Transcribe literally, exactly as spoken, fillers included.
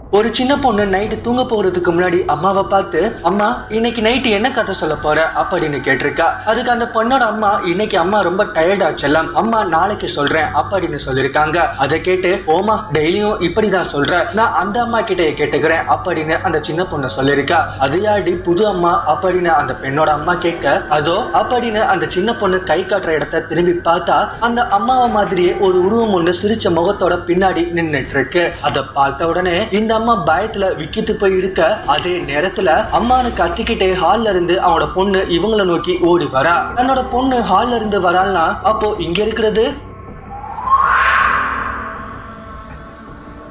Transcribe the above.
ஒரு சின்ன பொண்ணு நைட்டு தூங்க போறதுக்கு முன்னாடி அம்மாவை பார்த்து, அம்மா இன்னைக்கு நைட்டு என்ன கதை சொல்ல போற அப்படின்னு கேட்டிருக்கா. அதுக்கு அந்த பொண்ணோட அம்மா, இன்னைக்கு அம்மா ரொம்ப டயர்டா செல்லம், அம்மா நாளைக்கு சொல்றேன் அப்படின்னு சொல்லிருக்காங்க. அதை கேட்டு, ஓமா டெய்லியும் இப்படிதான் சொல்ற, நான் அந்த அம்மா கிட்டே கேட்டுக்கிறேன் அப்படின்னு அந்த சின்ன பொண்ணு சொல்லிருக்கா. அது யாடி புது அம்மா அப்படின்னு அந்த பெண்ணோட அம்மா கேட்க, அதோ அப்படின்னு அந்த சின்ன பொண்ணு கை காட்டுற இடத்த திரும்பி பார்த்தா அந்த அம்மாவை மாதிரியே ஒரு உருவம் ஒண்ணு சிரிச்ச முகத்தோட பின்னாடி நின்னுட்டு இருக்கு. அதை பார்த்த உடனே இந்த அம்மா பயத்துல விக்கிட்டு போய் இருக்க, அதே நேரத்துல அம்மானு கத்திக்கிட்டே ஹால்ல இருந்து அவனோட பொண்ணு இவங்களை நோக்கி ஓடி வரா. தன்னோட பொண்ணு ஹால்ல இருந்து வராள்னா அப்போ இங்க இருக்கிறது